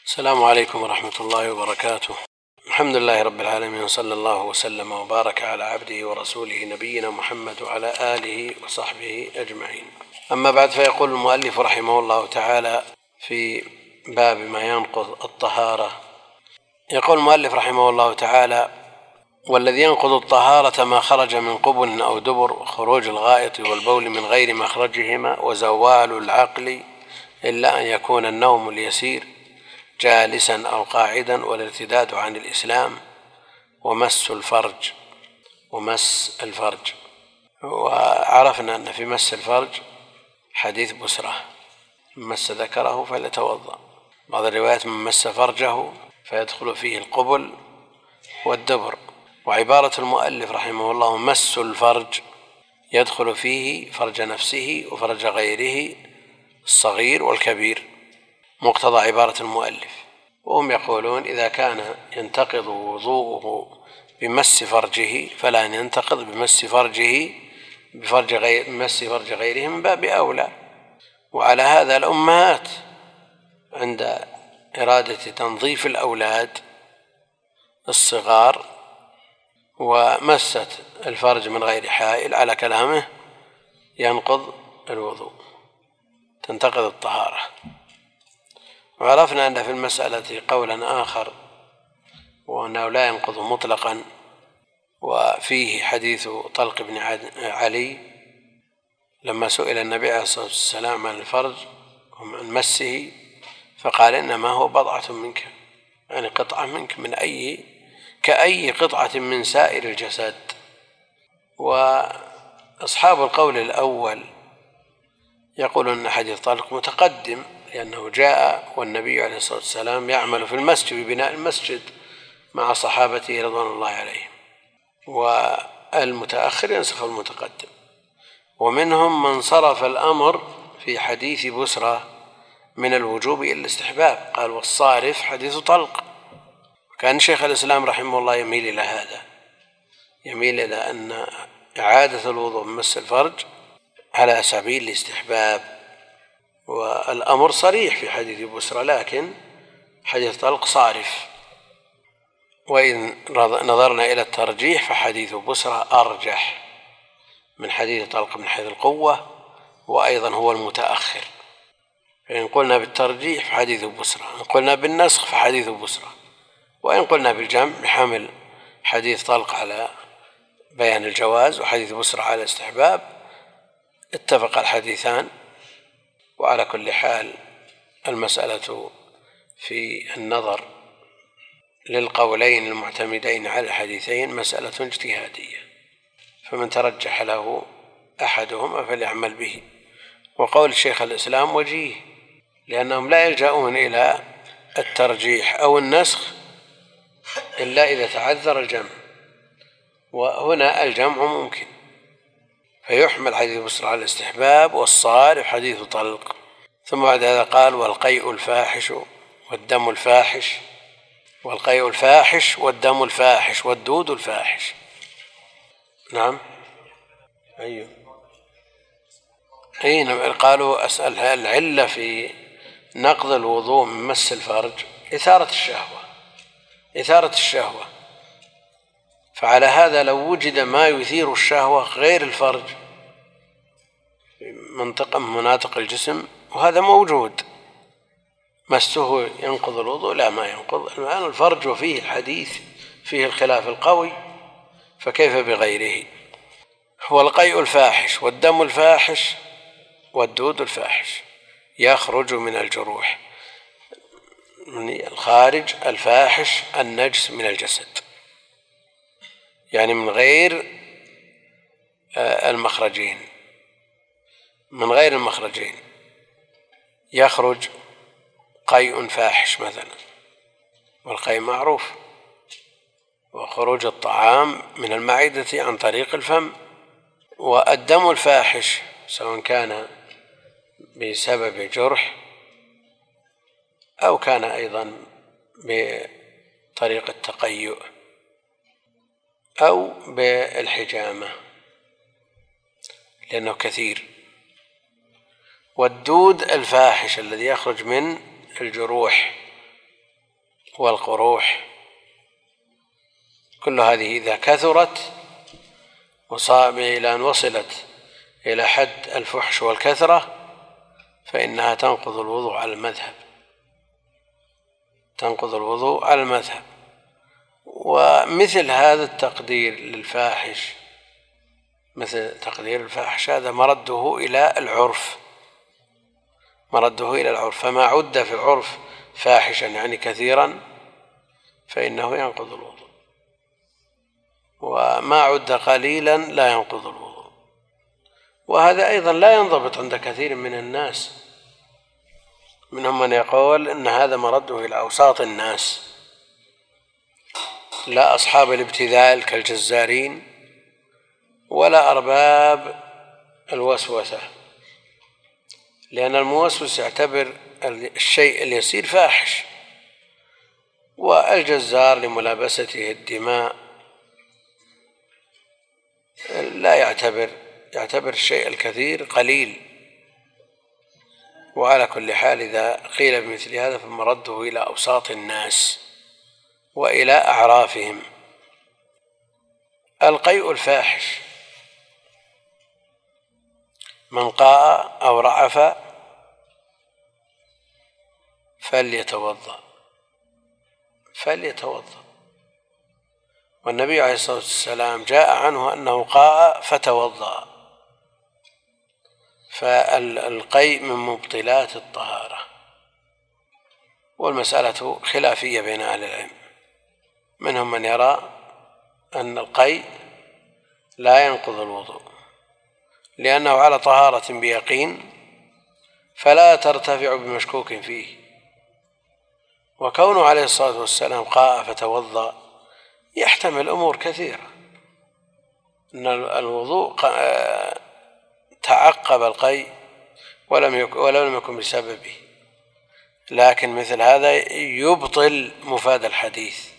السلام عليكم ورحمة الله وبركاته. الحمد لله رب العالمين، وصلى الله وسلم وبارك على عبده ورسوله نبينا محمد وعلى آله وصحبه أجمعين. أما بعد، فيقول المؤلف رحمه الله تعالى في باب ما ينقض الطهارة. يقول المؤلف رحمه الله تعالى: والذي ينقض الطهارة ما خرج من قبل أو دبر، خروج الغائط والبول من غير مخرجهما، وزوال العقل إلا أن يكون النوم اليسير جالسا أو قاعدا، والارتداد عن الإسلام، ومس الفرج. وعرفنا أن في مس الفرج حديث بسرة: من مس ذكره فليتوضأ. بعض الروايات: من مس فرجه فيدخل فيه القبل والدبر. وعبارة المؤلف رحمه الله: مس الفرج، يدخل فيه فرج نفسه وفرج غيره الصغير والكبير، مقتضى عبارة المؤلف. وهم يقولون: إذا كان ينتقض وضوءه بمس فرجه فلا ينتقض بمس فرج غيره من باب أولى. وعلى هذا الأمهات عند إرادة تنظيف الأولاد الصغار ومست الفرج من غير حائل، على كلامه ينقض الوضوء، تنتقض الطهارة. وعرفنا أن في المسألة قولا آخر، وأنه لا ينقض مطلقا، وفيه حديث طلق بن علي لما سئل النبي عليه الصلاة والسلام عن الفرج وعن مسه، فقال: إنما هو بضعة منك، يعني قطعة منك، كأي قطعة من سائر الجسد. وأصحاب القول الأول يقولون أن حديث طلق متقدم، لأنه جاء والنبي عليه الصلاة والسلام يعمل في المسجد ببناء المسجد مع صحابته رضوان الله عليهم، والمتأخر ينسخ المتقدم. ومنهم من صرف الأمر في حديث بسرة من الوجوب إلى الاستحباب، قال: والصارف حديث طلق. كان شيخ الإسلام رحمه الله يميل إلى هذا، يميل إلى أن إعادة الوضوء من مس الفرج على سبيل الاستحباب، والأمر صريح في حديث بسرة، لكن حديث طلق صارف. وإن نظرنا إلى الترجيح فحديث بسرة أرجح من حديث طلق من حيث القوة، وأيضا هو المتأخر. فإن قلنا بالترجيح فحديث بسرة، إن قلنا بالنسخ فحديث بسرة، وإن قلنا بالجمع بحمل حديث طلق على بيان الجواز وحديث بسرة على الاستحباب، اتفق الحديثان. وعلى كل حال المسألة في النظر للقولين المعتمدين على الحديثين مسألة اجتهادية، فمن ترجح له أحدهما فليعمل به. وقول شيخ الإسلام وجيه، لأنهم لا يلجؤون إلى الترجيح أو النسخ إلا إذا تعذر الجمع، وهنا الجمع ممكن، فيحمل حديث بسرة على الاستحباب، والصارف حديث طلق. ثم بعد هذا قال: والقيء الفاحش والدم الفاحش، والقيء الفاحش والدم الفاحش والدود الفاحش. نعم، أيوه، قالوا: أسأل: العلة في نقض الوضوء من مس الفرج إثارة الشهوة. فعلى هذا لو وجد ما يثير الشهوة غير الفرج في منطقة من مناطق الجسم، وهذا موجود، مسه ينقض الوضوء؟ لا، ما ينقض. الآن الفرج وفيه الحديث فيه الخلاف القوي، فكيف بغيره؟ هو القيء الفاحش والدم الفاحش والدود الفاحش، يخرج من الجروح، من الخارج الفاحش النجس من الجسد، يعني من غير المخرجين يخرج قيء فاحش مثلا، والقيء معروف، وخروج الطعام من المعدة عن طريق الفم. والدم الفاحش سواء كان بسبب جرح أو كان أيضا بطريق التقيؤ أو بالحجامة، لأنه كثير. والدود الفاحش الذي يخرج من الجروح والقروح، كل هذه إذا كثرت وصاب إلى أن وصلت إلى حد الفحش والكثرة فإنها تنقض الوضوء على المذهب، تنقض الوضوء على المذهب. ومثل هذا التقدير للفاحش، مثل تقدير الفاحش، هذا مرده إلى العرف، مرده إلى العرف، فما عد في العرف فاحشا يعني كثيرا فإنه ينقض الوضوء، وما عد قليلا لا ينقض الوضوء. وهذا أيضا لا ينضبط عند كثير من الناس، منهم من يقول إن هذا مرده إلى أوساط الناس، لا أصحاب الابتذال كالجزارين ولا أرباب الوسوسة، لأن الموسوس يعتبر الشيء اليسير فاحش، والجزار لملابسته الدماء لا يعتبر الشيء الكثير قليل. وعلى كل حال إذا قيل بمثل هذا فمرده إلى أوساط الناس وإلى أعرافهم. القيء الفاحش: من قاء أو رعف فليتوضأ، والنبي عليه الصلاة والسلام جاء عنه أنه قاء فتوضأ، فالقيء من مبطلات الطهارة، والمسألة خلافية بين أهل العلم، منهم من يرى أن القيء لا ينقض الوضوء لأنه على طهارة بيقين فلا ترتفع بمشكوك فيه، وكونه عليه الصلاة والسلام قاء فتوضأ يحتمل أمور كثيرة، أن الوضوء تعقب القيء ولم يكن بسببه، لكن مثل هذا يبطل مفاد الحديث،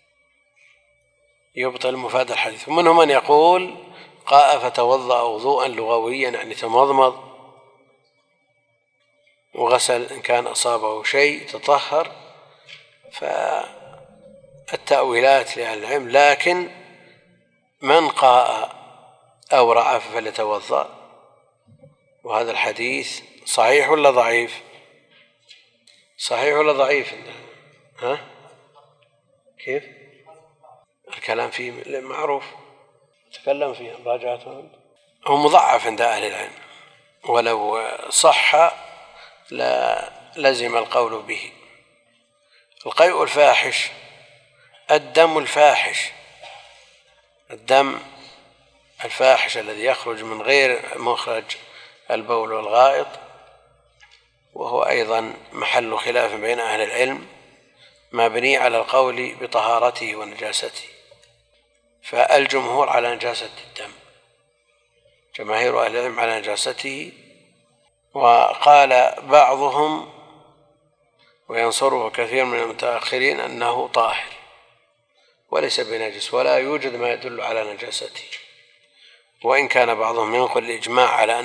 ومنهم من يقول قاء فتوضأ وضوءا لغويا يعني تمضمض وغسل إن كان أصابه شيء تطهر، فالتأويلات لأهل العلم. لكن من قاء أو رعف فليتوضأ، وهذا الحديث صحيح ولا ضعيف؟ صحيح ولا ضعيف؟ ها؟ كيف؟ الكلام فيه معروف، تكلم فيه راجعته، هو مضعف عند أهل العلم، ولو صح لا لزم القول به. القيء الفاحش: الدم الفاحش الذي يخرج من غير مخرج البول والغائط، وهو أيضا محل خلاف بين أهل العلم مبني على القول بطهارته ونجاسته، فالجمهور على نجاسة الدم، جماهير أهل العلم على نجاسته، وقال بعضهم وينصره كثير من المتأخرين أنه طاهر وليس بنجس، ولا يوجد ما يدل على نجاسته، وإن كان بعضهم ينقل الإجماع على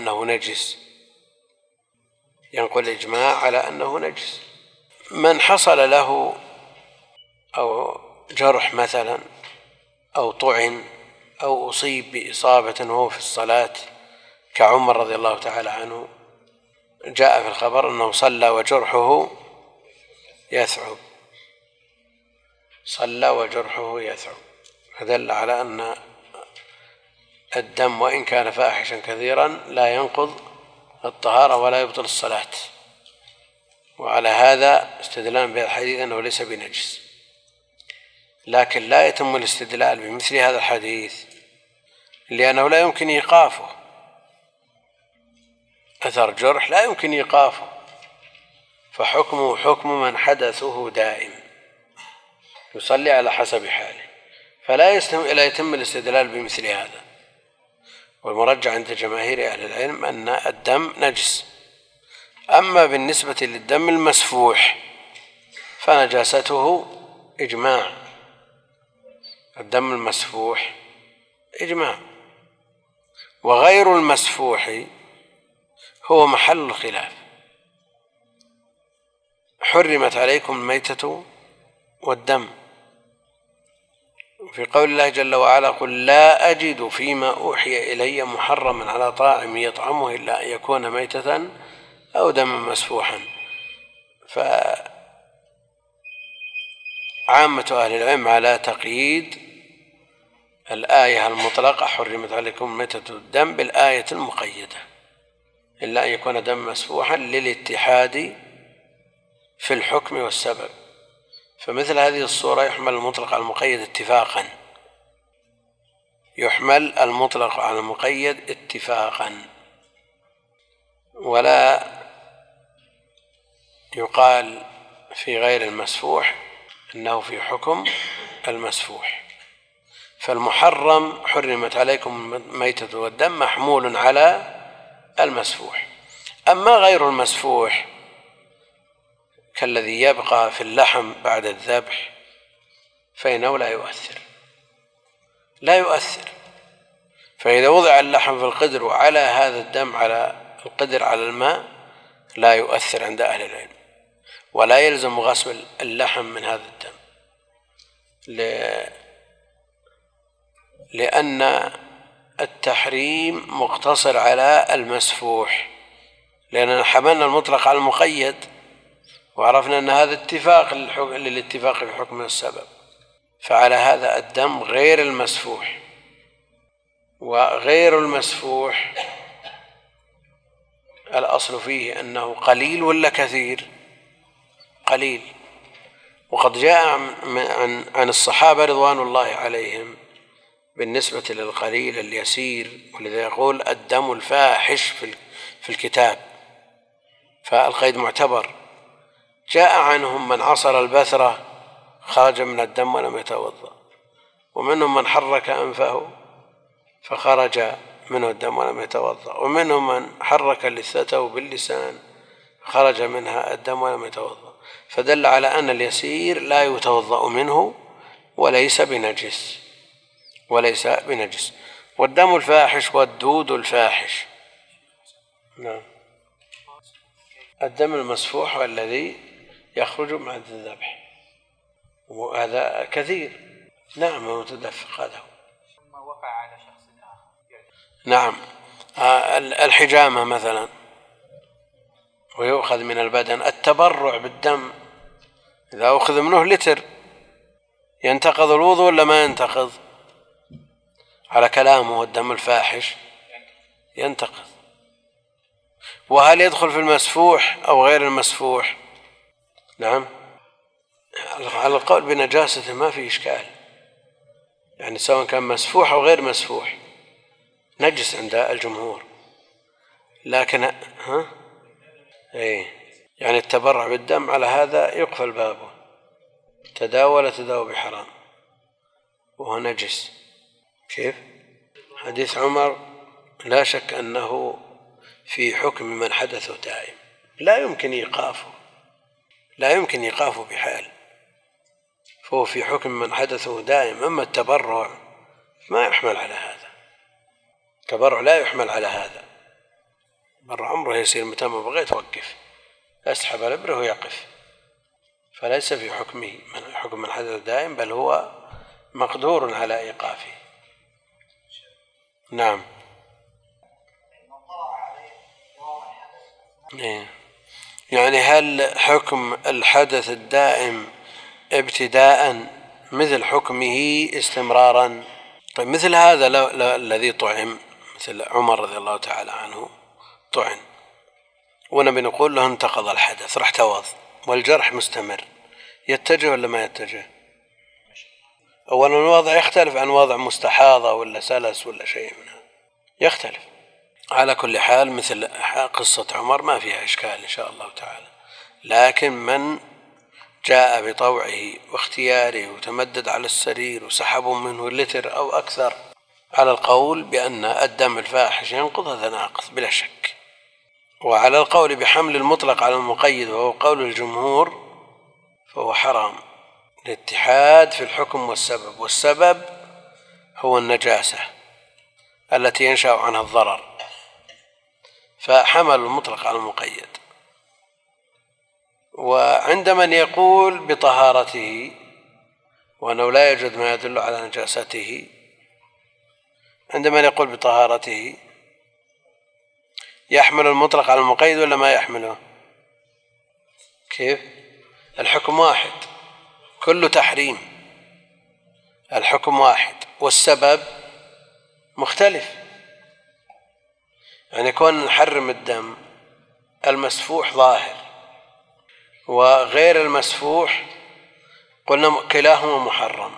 أنه نجس. من حصل له أو جرح مثلا أو طعن أو أصيب بإصابة وهو في الصلاة كعمر رضي الله تعالى عنه، جاء في الخبر أنه صلى وجرحه يثعب، فدل على أن الدم وإن كان فاحشا كثيرا لا ينقض الطهارة ولا يبطل الصلاة، وعلى هذا استدلال بالحديث أنه ليس بنجس. لكن لا يتم الاستدلال بمثل هذا الحديث لأنه لا يمكن إيقافه، أثر جرح لا يمكن إيقافه، فحكمه حكم من حدثه دائم يصلي على حسب حاله، فلا يتم الاستدلال بمثل هذا. والمرجع عند جماهير أهل العلم أن الدم نجس. أما بالنسبة للدم المسفوح فنجاسته إجماع، الدم المسفوح إجماع، وغير المسفوح هو محل الخلاف. حرمت عليكم الميتة والدم. في قول الله جل وعلا: قل لا أجد فيما أوحي إلي محرما على طاعم يطعمه إلا أن يكون ميتة أو دما مسفوحا. فعامة أهل العلم على تقييد الآية المطلقة حرمت عليكم ميتة الدم بالآية المقيدة إلا أن يكون دم مسفوحا للاتحاد في الحكم والسبب. فمثل هذه الصورة يحمل المطلق على المقيد اتفاقا، يحمل المطلق على المقيد اتفاقا، ولا يقال في غير المسفوح إنه في حكم المسفوح. فالمحرم حرمت عليكم الميتة والدم محمول على المسفوح. أما غير المسفوح كالذي يبقى في اللحم بعد الذبح فإنه لا يؤثر. فإذا وضع اللحم في القدر وعلى هذا الدم على القدر على الماء لا يؤثر عند أهل العلم، ولا يلزم غسل اللحم من هذا الدم، لأن التحريم مقتصر على المسفوح، لأننا حملنا المطلق على المقيد وعرفنا أن هذا اتفاق للاتفاق في حكم السبب. فعلى هذا الدم غير المسفوح، وغير المسفوح الأصل فيه أنه قليل ولا كثير؟ قليل. وقد جاء عن الصحابة رضوان الله عليهم بالنسبة للقليل اليسير، ولذا يقول الدم الفاحش في الكتاب، فالقيد معتبر. جاء عنهم من عصر البثرة خرج من الدم ولم يتوضأ، ومنهم من حرك أنفه فخرج منه الدم ولم يتوضأ، ومنهم من حرك لثته باللسان خرج منها الدم ولم يتوضأ. فدل على أن اليسير لا يتوضأ منه وليس بنجس. والدم الفاحش والدود الفاحش. نعم. الدم المسفوح هو الذي يخرج بعد الذبح، وهذا كثير. نعم، متدفق هذا. ثم وقع على شخص آخر. نعم. الحجامة مثلا ويؤخذ من البدن. التبرع بالدم إذا أخذ منه لتر ينتقض الوضوء ولا ما ينتقض؟ على كلامه الدم الفاحش ينتقض. وهل يدخل في المسفوح أو غير المسفوح؟ نعم، على القول بنجاسته ما في إشكال، يعني سواء كان مسفوح أو غير مسفوح نجس عند الجمهور. لكن يعني التبرع بالدم على هذا يقفل بابه، تداول بحرام وهو نجس. كيف؟ حديث عمر لا شك أنه في حكم من حدثه دائم، لا يمكن إيقافه بحال، فهو في حكم من حدثه دائم. أما التبرع ما يحمل على هذا، التبرع لا يحمل على هذا. بر عمره يصير متى ما بغيت توقف، أسحب الإبرة ويقف، فليس في حكمه من حكم من حدث دائم، بل هو مقدور على إيقافه. نعم. يعني هل حكم الحدث الدائم ابتداء مثل حكمه استمرارا؟ طيب مثل هذا الذي طعم، مثل عمر رضي الله تعالى عنه طعن ونبي نقول له انتقض الحدث، راح توض والجرح مستمر، يتجه ولا ما يتجه؟ أولا الوضع يختلف عن وضع مستحاضة ولا سلس ولا شيء منها، يختلف. على كل حال مثل قصة عمر ما فيها إشكال إن شاء الله تعالى، لكن من جاء بطوعه واختياره وتمدد على السرير وسحبوا منه لتر أو أكثر، على القول بأن الدم الفاحش ينقض هذا ناقض بلا شك. وعلى القول بحمل المطلق على المقيد وهو قول الجمهور فهو حرام، الاتحاد في الحكم والسبب، والسبب هو النجاسة التي ينشأ عنها الضرر، فحمل المطلق على المقيد. وعند من يقول بطهارته وأنه لا يوجد ما يدل على نجاسته، عندما يقول بطهارته يحمل المطلق على المقيد ولا ما يحمله؟ كيف؟ الحكم واحد، كل تحريم الحكم واحد والسبب مختلف. يعني كون نحرم الدم المسفوح ظاهر وغير المسفوح قلنا كلاهما محرم.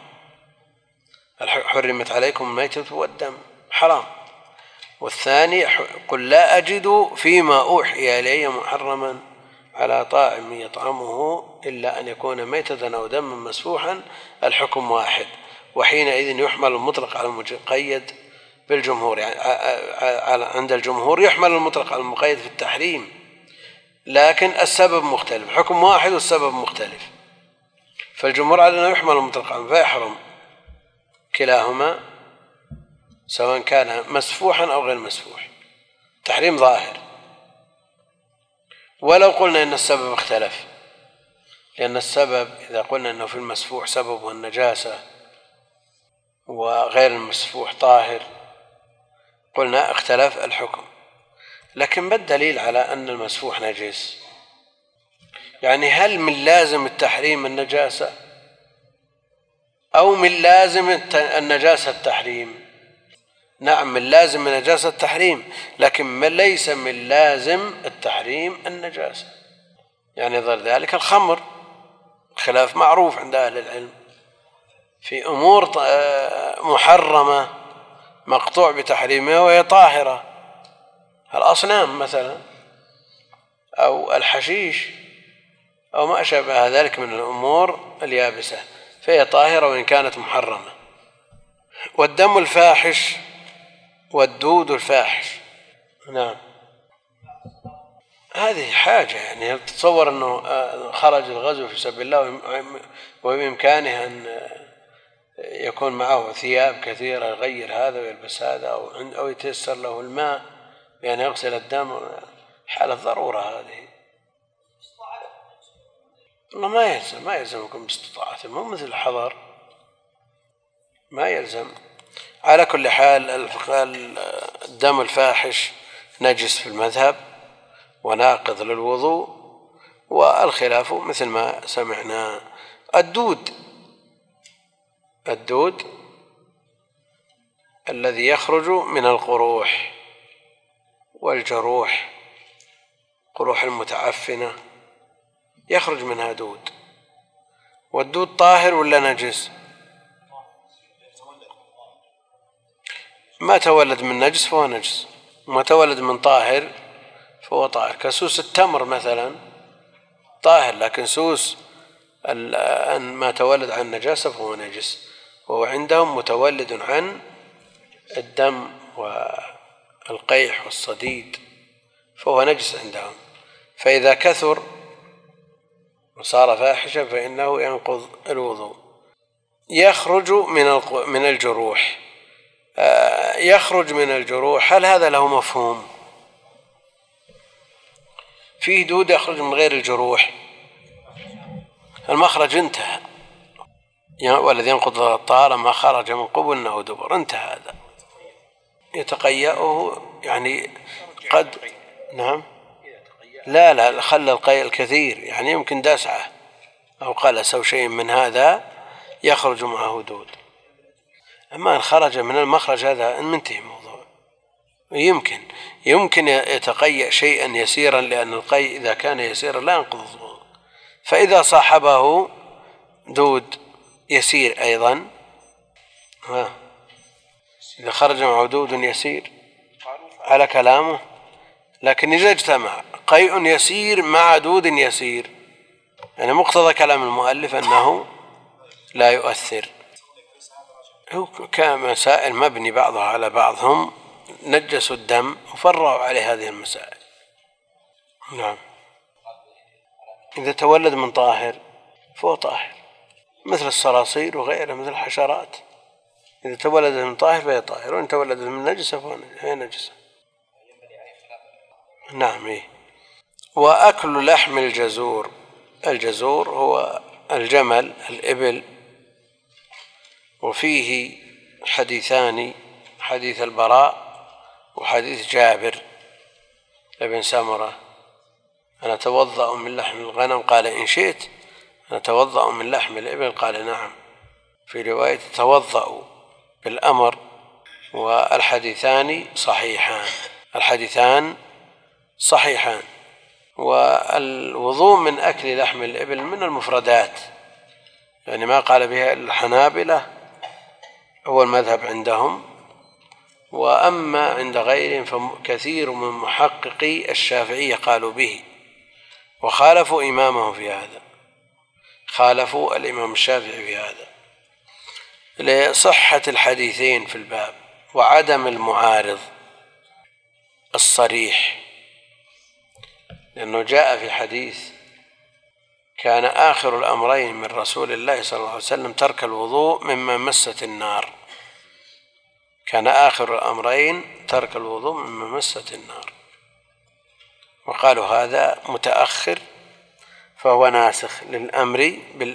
حرمت عليكم الميتة والدم حرام، والثاني قل لا أجد فيما أوحي إلي محرما على طاعم يطعمه إلا أن يكون ميتة أو دما مسفوحا، الحكم واحد. وحينئذ يحمل المطلق على المقيد بالجمهور، يعني عند الجمهور يحمل المطلق على المقيد في التحريم، لكن السبب مختلف، حكم واحد والسبب مختلف. فالجمهور على أنه يحمل المطلق على فيحرم كلاهما سواء كان مسفوحا أو غير مسفوح، تحريم ظاهر. ولو قلنا إن السبب اختلف، لأن السبب إذا قلنا أنه في المسفوح سببه النجاسة وغير المسفوح طاهر قلنا اختلف الحكم. لكن ما الدليل على أن المسفوح نجس؟ يعني هل من لازم التحريم النجاسة أو من لازم النجاسة التحريم؟ نعم، من لازم النجاسة التحريم، لكن من ليس من لازم التحريم النجاسة. يعني ضر ذلك الخمر، خلاف معروف عند أهل العلم في أمور محرمة مقطوع بتحريمها وهي طاهرة، الأصنام مثلا أو الحشيش أو ما أشبه ذلك من الأمور اليابسة، فهي طاهرة وإن كانت محرمة. والدم الفاحش والدود الفاحش، نعم، هذه حاجة. يعني تتصور أنه خرج الغزو في سبيل الله وبإمكانه أن يكون معه ثياب كثيرة يغير هذا ويلبس هذا، أو يتيسر له الماء بأن يغسل الدم، حالة ضرورة هذه. والله ما يلزمكم باستطاعتهم، مو مثل الحضر، ما يلزم. على كل حال الدم الفاحش نجس في المذهب وناقض للوضوء، والخلاف مثل ما سمعنا. الدود الذي يخرج من القروح والجروح، قروح المتعفنة يخرج منها دود. والدود طاهر ولا نجس؟ ما تولد من نجس فهو نجس، وما تولد من طاهر فهو طاهر. كسوس التمر مثلا طاهر، لكن سوس ما تولد عن نجاسة فهو نجس، وهو عندهم متولد عن الدم والقيح والصديد، فهو نجس عندهم. فإذا كثر وصار فاحشا فإنه ينقض الوضوء. يخرج من الجروح، يخرج من الجروح، هل هذا له مفهوم؟ فيه دود يخرج من غير الجروح، المخرج انتهى، والذي ينقض الطهارة ما خرج من قبل أو دبر، انتهى هذا. يتقيأه يعني قد، نعم، لا خلى القيء الكثير، يعني يمكن دسعة أو قلس أو شيء من هذا يخرج معه دود. أما إن خرج من المخرج هذا منتهي الموضوع. يمكن يتقيأ شيئا يسيرا، لأن القيء إذا كان يسيرا لا ينقض الوضوء، فإذا صاحبه دود يسير أيضا، إذا خرج معه دود يسير على كلامه، لكن إذا اجتمع قيء يسير مع دود يسير، يعني مقتضى كلام المؤلف أنه لا يؤثر. كمسائل مبني بعضها على بعضهم، نجسوا الدم وفرعوا عليه هذه المسائل. نعم، إذا تولد من طاهر فهو طاهر، مثل الصراصير وغيرها مثل الحشرات، إذا تولدت من طاهر فهي طاهر، وإن تولدت من نجسة فهي نجسة. نعم. وأكل لحم الجزور هو الجمل، الإبل، وفيه حديثان، حديث البراء وحديث جابر بن سمرة: أنا أتوضأ من لحم الغنم؟ قال: إن شئت. أنا أتوضأ من لحم الإبل؟ قال: نعم. في رواية: توضأوا بالأمر. والحديثان صحيحان، الحديثان صحيحان. والوضوء من أكل لحم الإبل من المفردات، يعني ما قال بها الحنابلة هو المذهب عندهم، وأما عند غيرهم فكثير من محققي الشافعية قالوا به، وخالفوا إمامهم في هذا، خالفوا الإمام الشافعي في هذا لصحة الحديثين في الباب وعدم المعارض الصريح، لأنه جاء في حديث: كان آخر الأمرين من رسول الله صلى الله عليه وسلم ترك الوضوء مما مست النار. كان آخر الأمرين ترك الوضوء مما مست النار، وقالوا هذا متأخر فهو ناسخ للأمر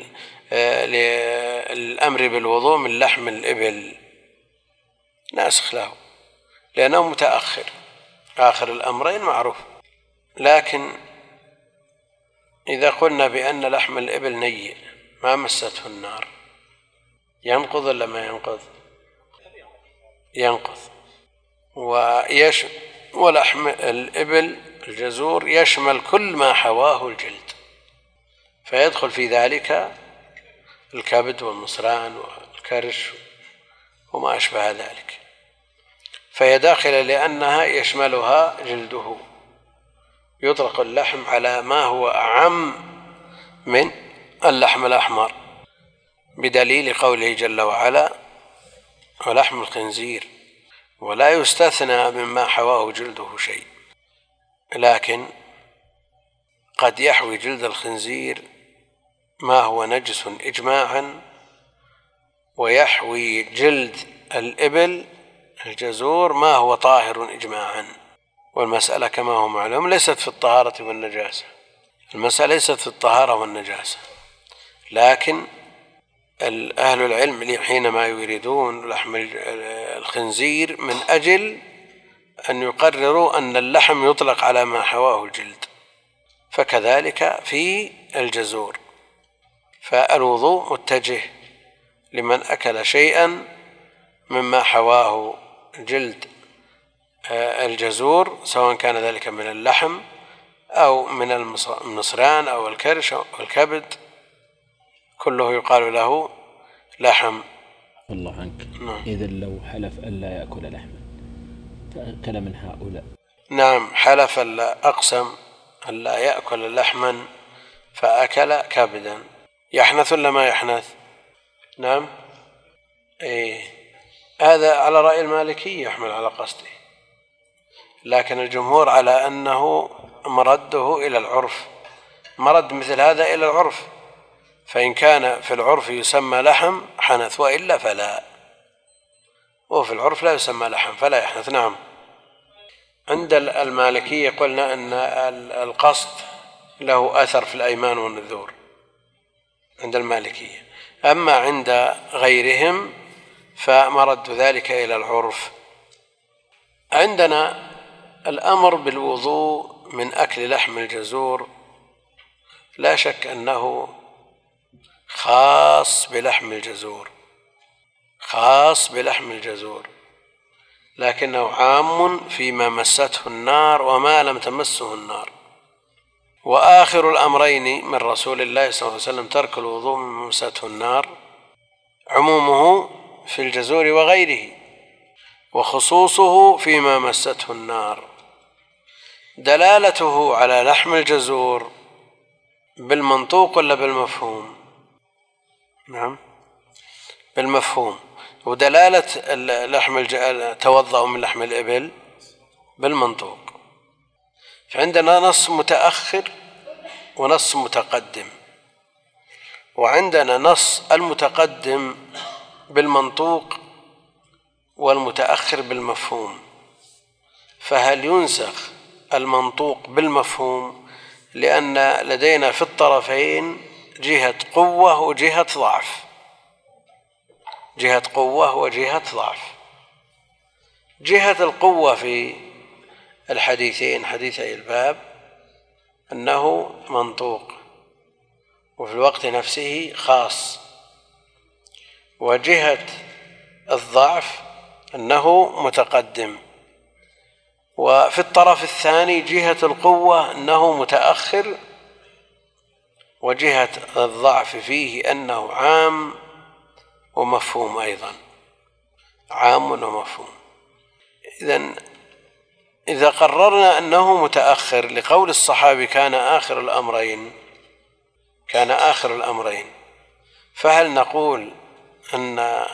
بالوضوء من لحم الإبل، ناسخ له لأنه متأخر، آخر الأمرين معروف. لكن إذا قلنا بأن لحم الإبل نيء ما مسته النار، ينقض ولا ما ينقض؟ ينقض. ولحم الإبل الجزور يشمل كل ما حواه الجلد، فيدخل في ذلك الكبد والمصران والكرش وما أشبه ذلك، فهي داخلة لأنها يشملها جلده. يطلق اللحم على ما هو أعم من اللحم الأحمر بدليل قوله جل وعلا: ولحم الخنزير، ولا يستثنى مما حواه جلده شيء. لكن قد يحوي جلد الخنزير ما هو نجس إجماعا، ويحوي جلد الإبل الجزور ما هو طاهر إجماعا. والمسألة كما هو معلوم ليست في الطهارة والنجاسة، المسألة ليست في الطهارة والنجاسة، لكن أهل العلم حينما يريدون لحم الخنزير من أجل أن يقرروا أن اللحم يطلق على ما حواه الجلد، فكذلك في الجزور. فالوضوء متجه لمن أكل شيئا مما حواه جلد الجزور، سواء كان ذلك من اللحم أو من المصران أو الكرش أو الكبد، كله يقال له لحم. الله عنك. إذا لو حلف ألا يأكل لحما فأكل من هؤلاء. نعم، حلف أقسم ألا يأكل لحما فأكل كبدا، يحنث ولا ما يحنث؟ نعم، هذا على رأي المالكي يحمل على قصده، لكن الجمهور على أنه مرده إلى العرف، مرد مثل هذا إلى العرف، فإن كان في العرف يسمى لحم حنث، وإلا فلا، وفي العرف لا يسمى لحم فلا يحنث. نعم. عند المالكية قلنا أن القصد له أثر في الأيمان والنذور عند المالكية، أما عند غيرهم فمرد ذلك إلى العرف. عندنا الأمر بالوضوء من أكل لحم الجزور لا شك أنه خاص بلحم الجزور، خاص بلحم الجزور، لكنه عام فيما مسته النار وما لم تمسه النار. وآخر الأمرين من رسول الله صلى الله عليه وسلم ترك الوضوء مما مسته النار، عمومه في الجزور وغيره، وخصوصه فيما مسته النار. دلالته على لحم الجزور بالمنطوق ولا بالمفهوم؟ نعم، بالمفهوم. ودلالة توضأ من لحم الإبل بالمنطوق. فعندنا نص متأخر ونص متقدم، وعندنا نص المتقدم بالمنطوق والمتأخر بالمفهوم، فهل ينسخ المنطوق بالمفهوم؟ لأن لدينا في الطرفين جهة قوة وجهة ضعف، جهة قوة وجهة ضعف. جهة القوة في الحديثين حديثي الباب أنه منطوق وفي الوقت نفسه خاص، وجهة الضعف أنه متقدم، وفي الطرف الثاني جهة القوة أنه متأخر، وجهة الضعف فيه أنه عام ومفهوم أيضا، عام ومفهوم. إذا قررنا أنه متأخر لقول الصحابي كان آخر الأمرين، فهل نقول أن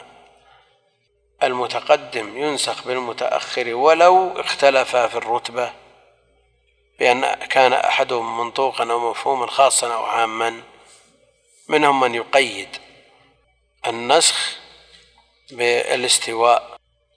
المتقدم ينسخ بالمتأخر ولو اختلفا في الرتبة بأن كان أحدهم منطوقا أو مفهوما خاصا أو عاما؟ منهم من يقيد النسخ بالاستواء.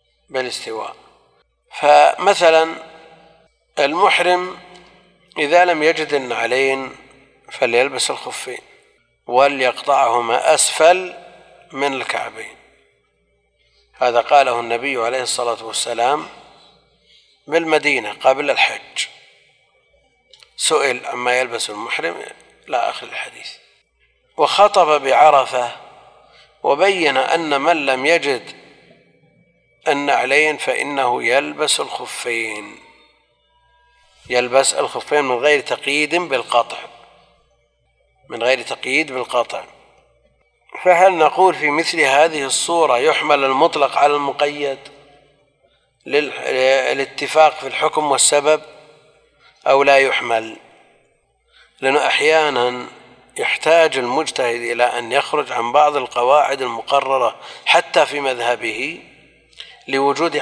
فمثلا المحرم إذا لم يجد النعلين فليلبس الخفين وليقطعهما أسفل من الكعبين. هذا قاله النبي عليه الصلاة والسلام بالمدينة قبل الحج، سئل عما يلبس المحرم إلى آخر الحديث. وخطب بعرفة وبين أن من لم يجد النعلين فإنه يلبس الخفين من غير تقييد بالقطع. فهل نقول في مثل هذه الصورة يحمل المطلق على المقيد للاتفاق في الحكم والسبب أو لا يحمل؟ لأنه أحيانا يحتاج المجتهد إلى أن يخرج عن بعض القواعد المقررة حتى في مذهبه لوجود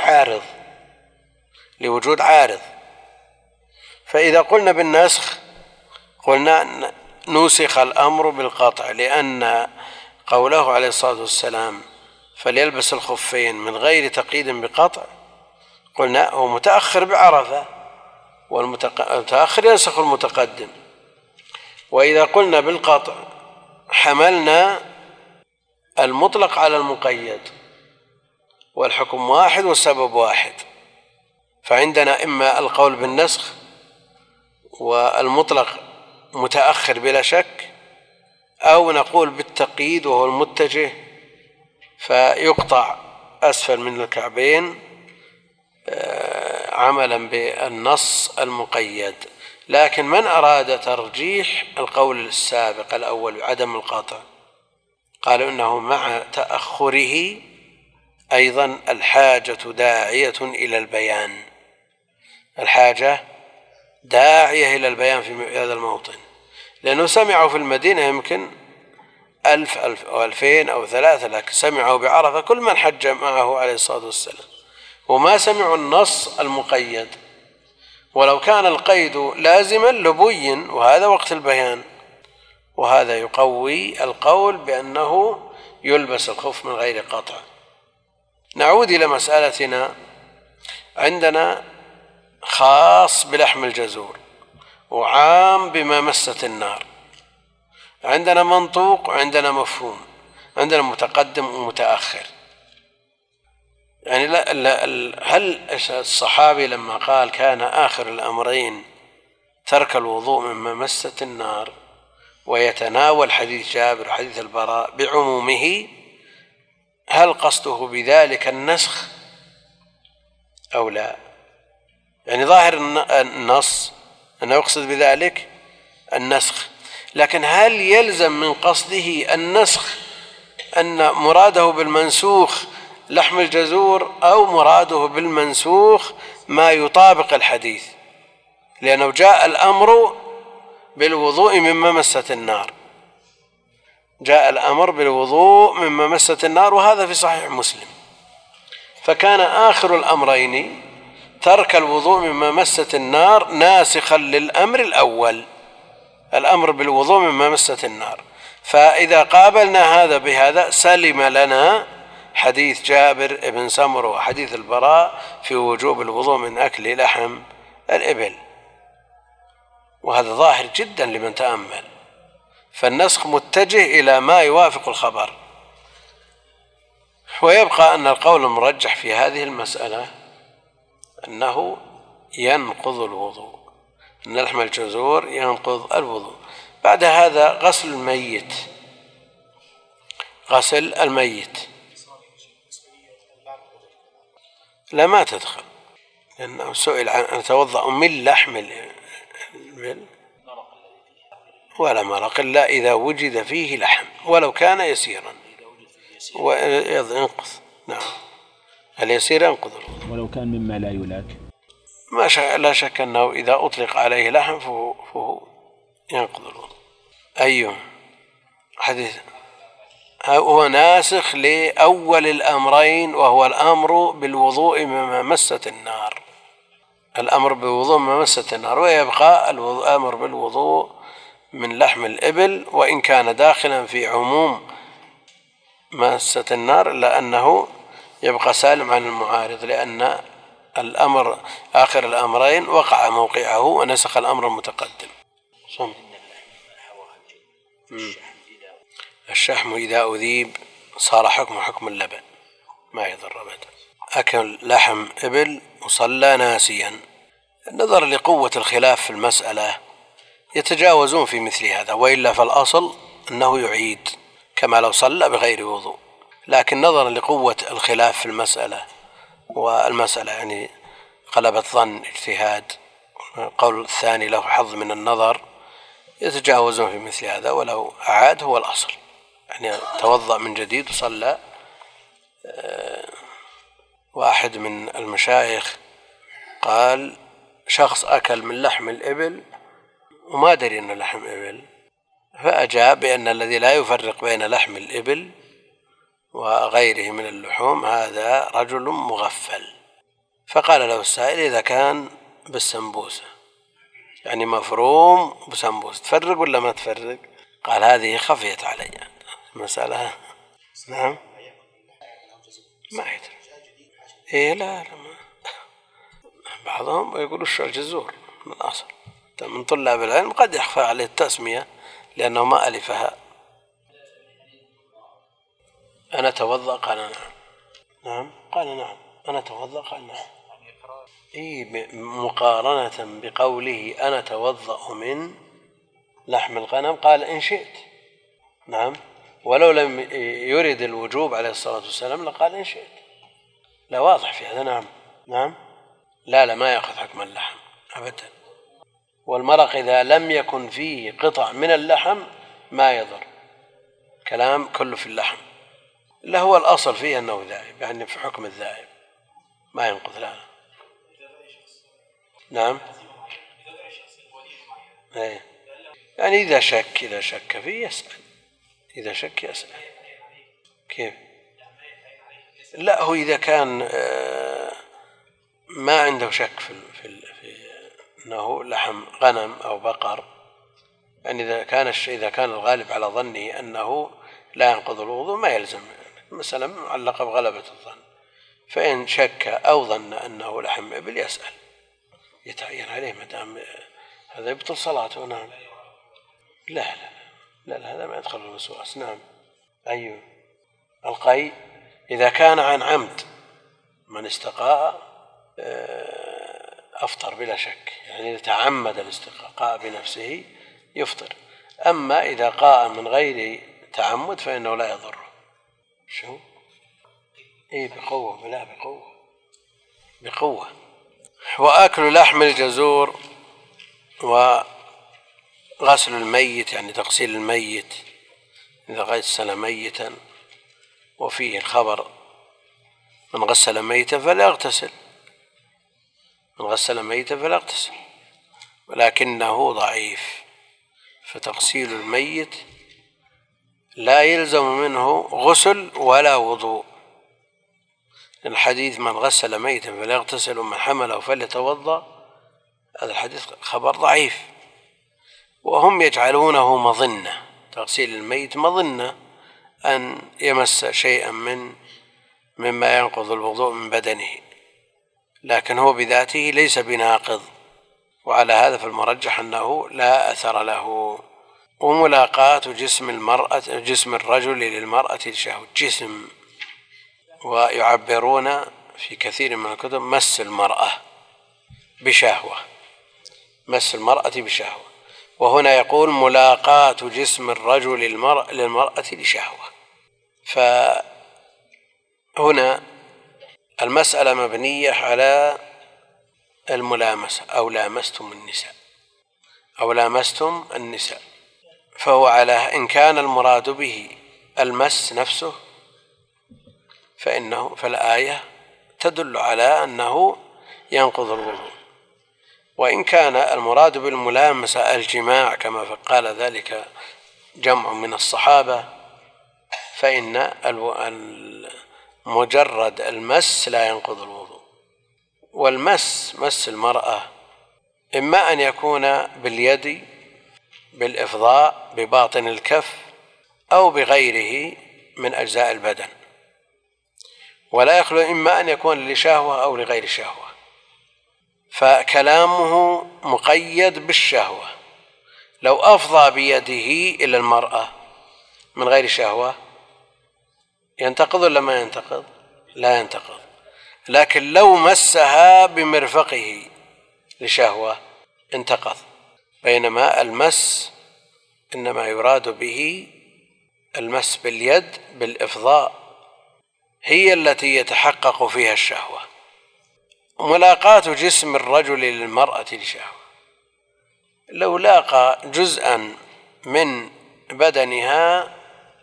عارض. فإذا قلنا بالنسخ قلنا نسخ الأمر بالقطع، لأن قوله عليه الصلاة والسلام فليلبس الخفين من غير تقييد بقطع قلنا هو متأخر بعرفة، والمتأخر ينسخ المتقدم. وإذا قلنا بالقطع حملنا المطلق على المقيد، والحكم واحد والسبب واحد. فعندنا إما القول بالنسخ والمطلق متأخر بلا شك، أو نقول بالتقييد وهو المتجه فيقطع أسفل من الكعبين عملا بالنص المقيد. لكن من أراد ترجيح القول السابق الأول عدم القطع قالوا إنه مع تأخره أيضا الحاجة داعية إلى البيان في هذا الموطن، لأنه سمعوا في المدينة يمكن 1000 أو 2000 أو 3، لكن سمعوا بعرفة كل من حج معه عليه الصلاة والسلام، وما سمعوا النص المقيد. ولو كان القيد لازما لبين، وهذا وقت البيان. وهذا يقوي القول بأنه يلبس الخف من غير قطع. نعود إلى مسألتنا. عندنا خاص بلحم الجزور وعام بما مست النار، عندنا منطوق وعندنا مفهوم، عندنا متقدم ومتأخر. يعني هل الصحابي لما قال كان آخر الأمرين ترك الوضوء مما مست النار ويتناول حديث جابر وحديث البراء بعمومه، هل قصده بذلك النسخ أو لا؟ يعني ظاهر النص أنه يقصد بذلك النسخ، لكن هل يلزم من قصده النسخ أن مراده بالمنسوخ لحم الجزور أو مراده بالمنسوخ ما يطابق الحديث؟ لأنه جاء الأمر بالوضوء مما مست النار، وهذا في صحيح مسلم. فكان آخر الأمرين ترك الوضوء مما مست النار ناسخا للأمر الأول، الأمر بالوضوء مما مست النار. فإذا قابلنا هذا بهذا سلم لنا حديث جابر بن سمرة وحديث البراء في وجوب الوضوء من أكل لحم الإبل، وهذا ظاهر جدا لمن تأمل. فالنسخ متجه إلى ما يوافق الخبر. ويبقى أن القول المرجح في هذه المسألة أنه ينقض الوضوء، أن لحم الجزور ينقض الوضوء. بعد هذا غسل الميت. غسل الميت لا ما تدخل، لأنه سئل عن أن يتوضأ من لحم الإبل ولا مرق إلا إذا وجد فيه لحم ولو كان يسيرا وينقض. نعم اليسير ينقض الوضوء. ولو كان مما لا يلاك لا شك أنه إذا أطلق عليه لحم فهو ينقض الوضوء. أيوه حديث هو ناسخ لأول الأمرين، وهو الأمر بالوضوء مما مست النار. الأمر بالوضوء مما مست النار، ويبقى الأمر بالوضوء من لحم الإبل وإن كان داخلا في عموم مست النار، إلا أنه يبقى سالم عن المعارض، لأن الأمر آخر الأمرين وقع موقعه ونسخ الأمر المتقدم. الشحم إذا أذيب صار حكم اللبن ما يضر أبدا. أكل لحم إبل وصلى ناسيا، نظرا لقوة الخلاف في المسألة يتجاوزون في مثل هذا، وإلا فالأصل أنه يعيد كما لو صلى بغير وضوء، لكن نظرا لقوة الخلاف في المسألة، والمسألة يعني غلبة ظن اجتهاد، القول الثاني له حظ من النظر، يتجاوزون في مثل هذا، ولو أعاد هو الأصل، يعني توضأ من جديد وصلى. واحد من المشايخ قال شخص أكل من لحم الإبل وما دري أنه لحم إبل، فأجاب بأن الذي لا يفرق بين لحم الإبل وغيره من اللحوم هذا رجل مغفل. فقال له السائل إذا كان بالسمبوسة يعني مفروم بسمبوسة تفرق ولا ما تفرق؟ قال هذه خفيت علي المسألة. نعم ما يدري. إيه لا بعضهم يقولوا الشعر جزور من الأصل، من طلاب العلم قد يخفى عليه التسمية لأنه ما ألفها. أنا توضأ قال نعم. نعم قال نعم أنا توضأ قال نعم. إيه مقارنة بقوله أنا توضأ من لحم الغنم قال إن شئت. نعم ولو لم يرد الوجوب عليه الصلاة والسلام لقال إن شئت. لا واضح في هذا. نعم نعم لا ما يأخذ حكم اللحم أبدا. والمرق إذا لم يكن فيه قطع من اللحم ما يضر، كلام كله في اللحم، لا هو الأصل فيه أنه ذائب، يعني في حكم الذائب ما ينقض. لا نعم إيه. يعني إذا شك فيه يسأل، إذا شك يسأل. كيف؟ لا هو إذا كان ما عنده شك في أنه لحم غنم أو بقر، يعني إذا كان الغالب على ظنه أنه لا ينقض الوضوء ما يلزم، مثلا معلقة بغلبة الظن، فإن شك أو ظن أنه لحم إبل يسأل يتعين عليه ما دام هذا يبطل صلاته. نعم لا هذا ما يدخل الوسواس. نعم أيوه القي إذا كان عن عمد من استقاء أفطر بلا شك، يعني إذا تعمد الاستقاء بنفسه يفطر، أما إذا قاء من غير تعمد فإنه لا يضر. شو إيه بقوة؟ لا بقوة. وأكل لحم الجزور وغسل الميت يعني تغسيل الميت إذا غسل ميتا، وفيه الخبر من غسل ميتا فليغتسل، ولكنه ضعيف، فتغسيل الميت لا يلزم منه غسل ولا وضوء. الحديث من غسل ميتا فليغتسل ومن حمله فليتوضأ، هذا الحديث خبر ضعيف، وهم يجعلونه مظنة، تغسيل الميت مظنة أن يمس شيئا مما ينقض الوضوء من بدنه، لكن هو بذاته ليس بناقض، وعلى هذا فالمرجح أنه لا أثر له. وملاقاة جسم الرجل للمرأة لشهوة، جسم ويعبرون في كثير من الكتب مس المرأة بشهوة، مس المرأة بشهوة، وهنا يقول ملاقاة جسم الرجل للمرأة لشهوة. فهنا المسألة مبنية على الملامسة أو لامستم النساء أو لامستم النساء، فهو على إن كان المراد به المس نفسه فالآية تدل على أنه ينقض الوضوء، وإن كان المراد بالملامسة الجماع كما قال ذلك جمع من الصحابة فإن مجرد المس لا ينقض الوضوء. والمس مس المرأة إما أن يكون باليد بالإفضاء بباطن الكف أو بغيره من أجزاء البدن، ولا يخلو إما أن يكون لشهوة أو لغير شهوة، فكلامه مقيد بالشهوة. لو أفضى بيده إلى المرأة من غير شهوة ينتقض ولا ما ينتقض؟ لا ينتقض. لكن لو مسها بمرفقه لشهوة انتقض، بينما المس إنما يراد به المس باليد بالإفضاء هي التي يتحقق فيها الشهوة. ملاقاة جسم الرجل للمرأة لشهوة، لو لاقى جزءا من بدنها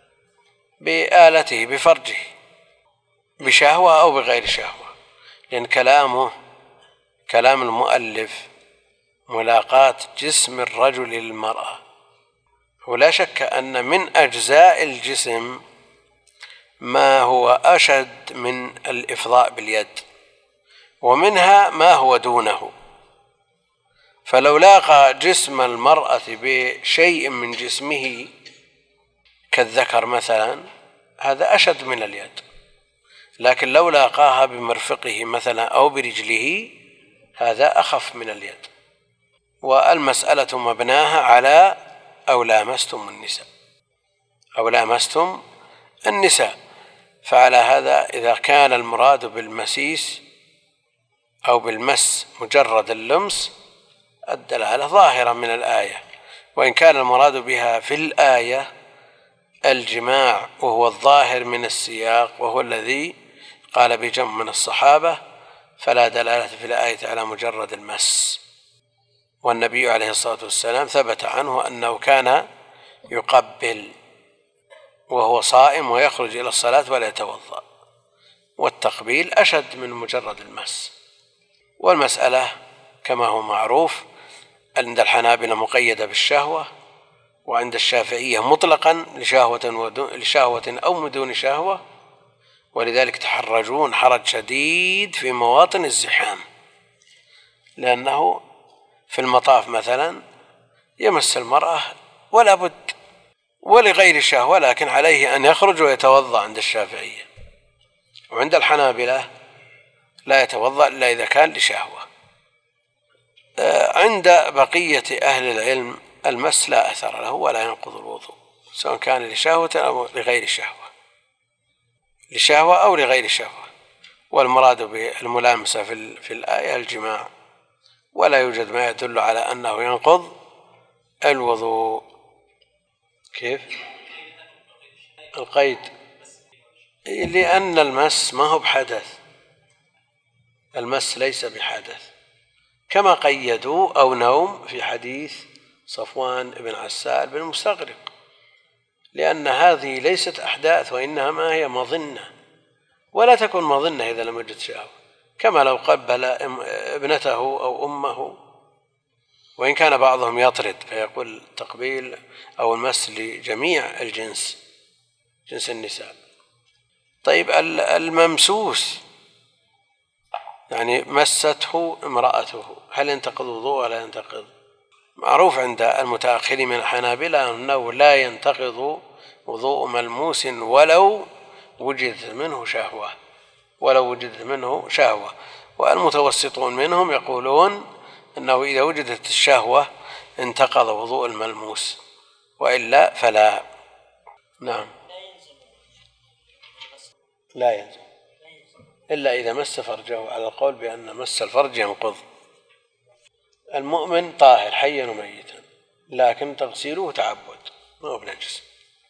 بآلته بفرجه بشهوة أو بغير شهوة، لأن كلام المؤلف ملاقاة جسم الرجل للمرأة، ولا شك أن من أجزاء الجسم ما هو أشد من الإفضاء باليد، ومنها ما هو دونه. فلو لاقى جسم المرأة بشيء من جسمه كالذكر مثلا هذا أشد من اليد، لكن لو لاقاها بمرفقه مثلا أو برجله هذا أخف من اليد. والمسألة مبناها على أو لامستم النساء أو لامستم النساء. فعلى هذا إذا كان المراد بالمسيس أو بالمس مجرد اللمس الدلالة ظاهرة من الآية، وإن كان المراد بها في الآية الجماع وهو الظاهر من السياق وهو الذي قال بجمع من الصحابة فلا دلالة في الآية على مجرد المس. والنبي عليه الصلاة والسلام ثبت عنه أنه كان يقبل وهو صائم ويخرج إلى الصلاة ولا يتوضأ، والتقبيل أشد من مجرد المس. والمسألة كما هو معروف عند الحنابلة مقيدة بالشهوة، وعند الشافعية مطلقا لشهوة أو بدون شهوة، ولذلك تحرجون حرج شديد في مواطن الزحام، لأنه في المطاف مثلا يمس المرأة ولا بد ولغير شهوة، لكن عليه أن يخرج ويتوضأ عند الشافعية، وعند الحنابلة لا يتوضأ إلا إذا كان لشهوة. عند بقية أهل العلم المس لا أثر له ولا ينقض الوضوء، سواء كان لشهوة أو لغير شهوة، لشهوة أو لغير شهوة. والمراد بالملامسة في الآية الجماع، ولا يوجد ما يدل على أنه ينقض الوضوء. كيف؟ القيد لأن المس ما هو بحدث، المس ليس بحدث، كما قيدوا أو نوم في حديث صفوان بن عسال بن مستغرق، لأن هذه ليست أحداث وإنما هي مظنة، ولا تكون مظنة إذا لم يجد شهوة، كما لو قبل ابنته أو أمه، وإن كان بعضهم يطرد فيقول تقبيل أو المس لجميع الجنس، جنس النساء. طيب الممسوس يعني مسته امرأته هل ينتقض وضوء ولا ينتقض؟ معروف عند المتأخرين من الحنابلة أنه لا ينتقض وضوء ملموس ولو وجدت منه شهوة، ولو وجدت منه شهوة. والمتوسطون منهم يقولون أنه إذا وجدت الشهوة انتقض وضوء الملموس، وإلا فلا. نعم لا يلزم. إلا إذا مس فرجه، على القول بأن مس الفرج ينقض. المؤمن طاهر حيا وميتا، لكن تغسيله تعبد ما هو بنجس.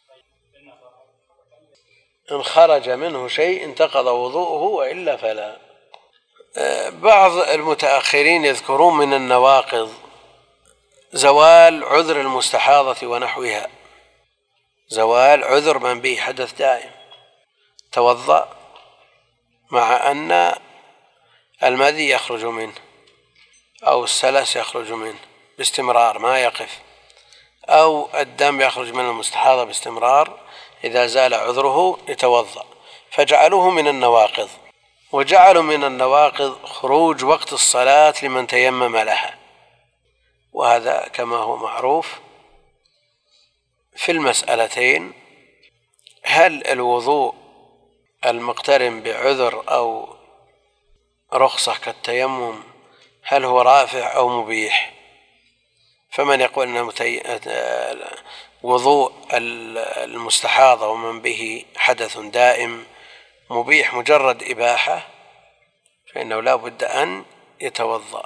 إن خرج منه شيء انتقض وضوءه وإلا فلا. بعض المتأخرين يذكرون من النواقض زوال عذر المستحاضة ونحوها، زوال عذر من به حدث دائم، توضأ مع أن المذي يخرج منه أو السلس يخرج منه باستمرار ما يقف، أو الدم يخرج من المستحاضة باستمرار، إذا زال عذره يتوضأ، فجعلوه من النواقض. وجعلوا من النواقض خروج وقت الصلاة لمن تيمم لها، وهذا كما هو معروف في المسألتين: هل الوضوء المقترن بعذر أو رخصة كالتيمم هل هو رافع أو مبيح؟ فمن يقول أن وضوء المستحاضة ومن به حدث دائم مبيح مجرد إباحة، فإنه لا بد أن يتوضأ،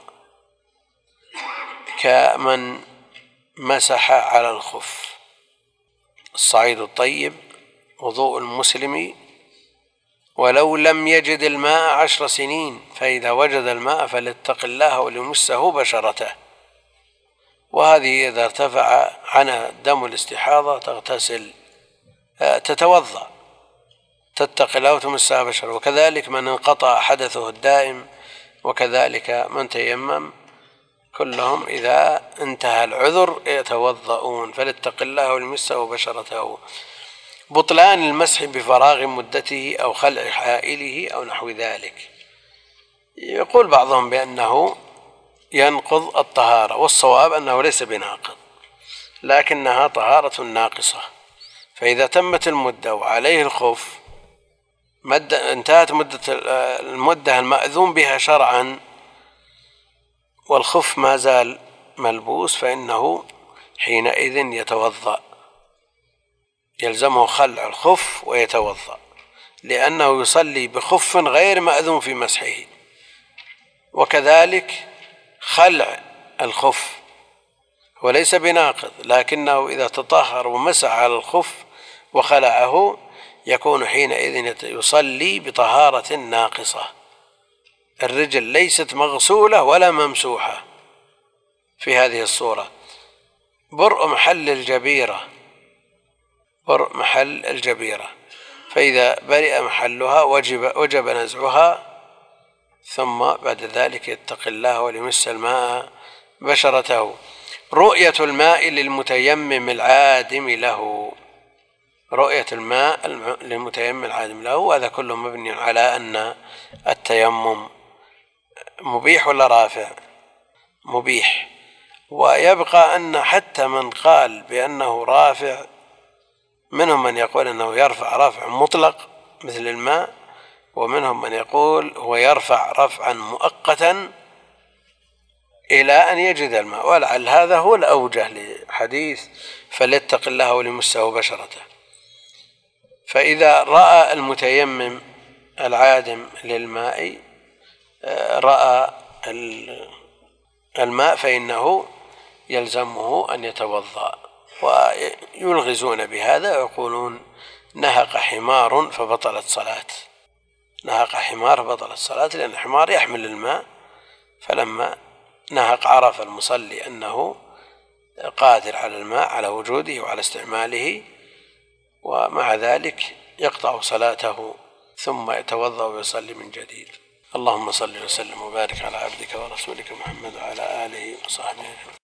كمن مسح على الخف. الصعيد الطيب وضوء المسلم ولو لم يجد الماء 10 سنين، فإذا وجد الماء فليتق الله وليمسه بشرته. وهذه إذا ارتفع عنها دم الاستحاضة تغتسل، تتوضأ، تتقي الله وتمسها بشرته. وكذلك من انقطع حدثه الدائم، وكذلك من تيمم، كلهم إذا انتهى العذر يتوضؤون، فليتق الله وليمسه بشرته. بطلان المسح بفراغ مدته أو خلع حائله أو نحو ذلك، يقول بعضهم بأنه ينقض الطهارة، والصواب أنه ليس بناقض، لكنها طهارة ناقصة. فإذا تمت المدة وعليه الخف، انتهت المدة المأذون بها شرعا والخف ما زال ملبوس، فإنه حينئذ يتوضأ، يلزمه خلع الخف ويتوضأ، لأنه يصلي بخف غير مأذون في مسحه. وكذلك خلع الخف وليس بناقض، لكنه إذا تطهر ومسح على الخف وخلعه يكون حينئذ يصلي بطهارة ناقصة. الرجل ليست مغسولة ولا ممسوحة في هذه الصورة. برء محل الجبيرة، فإذا برئ محلها وجب نزعها، ثم بعد ذلك يتقي الله وليمس الماء بشرته. رؤية الماء للمتيمم العادم له، رؤية الماء للمتيمم العادم له، هذا كله مبني على أن التيمم مبيح ولا رافع؟ مبيح. ويبقى أن حتى من قال بأنه رافع، منهم من يقول أنه يرفع رفع مطلق مثل الماء، ومنهم من يقول هو يرفع رفعا مؤقتا إلى أن يجد الماء، ولعل هذا هو الأوجه لحديث فليتق الله وليمسه بشرته. فإذا رأى المتيمم العادم للماء رأى الماء فإنه يلزمه أن يتوضأ. ويلغزون بهذا ويقولون نهق حمار فبطلت صلاة، نهق حمار فبطلت الصلاة، لأن الحمار يحمل الماء، فلما نهق عرف المصلي أنه قادر على الماء، على وجوده وعلى استعماله، ومع ذلك يقطع صلاته ثم يتوضأ ويصلي من جديد. اللهم صل وسلم وبارك على عبدك ورسولك محمد وعلى آله وصحبه.